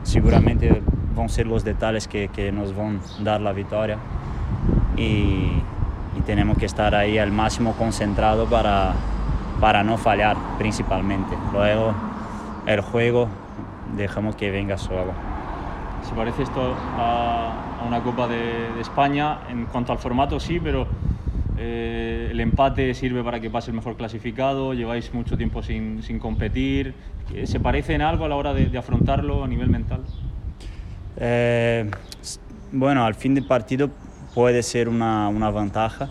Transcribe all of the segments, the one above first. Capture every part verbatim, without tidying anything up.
seguramente van a ser los detalles que, que nos van a dar la victoria y, y tenemos que estar ahí al máximo concentrado para, para no fallar principalmente. Luego el juego dejamos que venga solo. ¿Se parece esto a, a una Copa de, de España? En cuanto al formato sí, pero eh, el empate sirve para que pase el mejor clasificado, lleváis mucho tiempo sin, sin competir. ¿Se parece en algo a la hora de, de afrontarlo a nivel mental? Eh, bueno, al fin del partido puede ser una, una ventaja,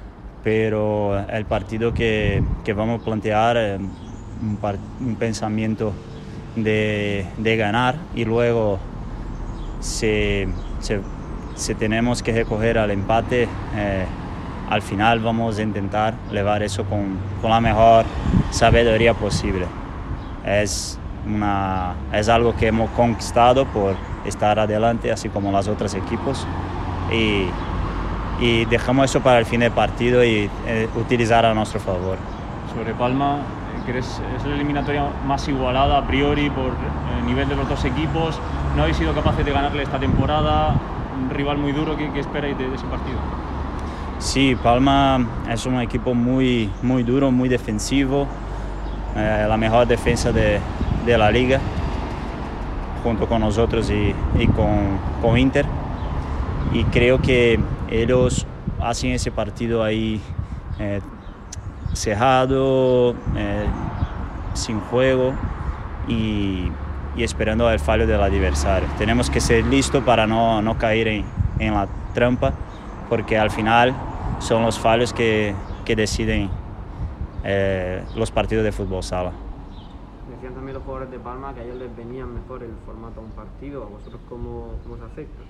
pero el partido que, que vamos a plantear es un, par, un pensamiento de, de ganar y luego si, si, si tenemos que recoger al empate, eh, al final vamos a intentar llevar eso con, con la mejor sabiduría posible. Es, una, es algo que hemos conquistado por estar adelante, así como los otros equipos, y, y dejamos eso para el fin del partido y eh, utilizar a nuestro favor. Sobre Palma, ¿crees es la eliminatoria más igualada a priori por el nivel de los dos equipos? ¿No habéis sido capaces de ganarle esta temporada? ¿Un rival muy duro? ¿Qué, qué esperáis de, de ese partido? Sí, Palma es un equipo muy, muy duro, muy defensivo, eh, la mejor defensa de, de la liga, junto con nosotros y, y con, con Inter. Y creo que ellos hacen ese partido ahí eh, cerrado, eh, sin juego y, y esperando el fallo del adversario. Tenemos que ser listos para no, no caer en, en la trampa, porque al final son los fallos que, que deciden eh, los partidos de fútbol sala. Decían también los jugadores de Palma que a ellos les venía mejor el formato a un partido. ¿A vosotros cómo, cómo se afecta?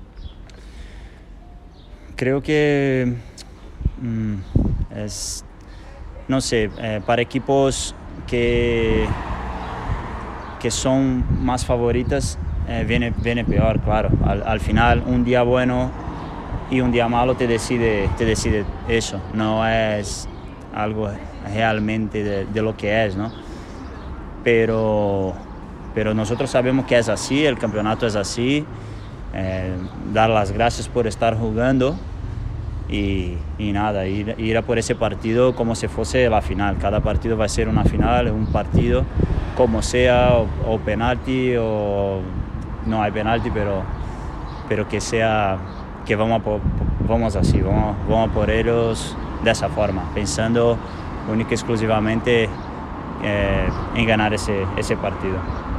Creo que mm, es, no sé, eh, para equipos que, que son más favoritas eh, viene, viene peor, claro. Al, al final un día bueno y un día malo te decide, te decide eso, no es algo realmente de, de lo que es, ¿no? Pero, pero nosotros sabemos que es así, el campeonato es así, eh, dar las gracias por estar jugando y, y nada, ir, ir a por ese partido como si fuese la final. Cada partido va a ser una final, un partido como sea, o, o penalti, o no hay penalti, pero, pero que sea, que vamos, a por, vamos así, vamos, vamos a por ellos de esa forma, pensando única y exclusivamente eh, en ganar ese, ese partido.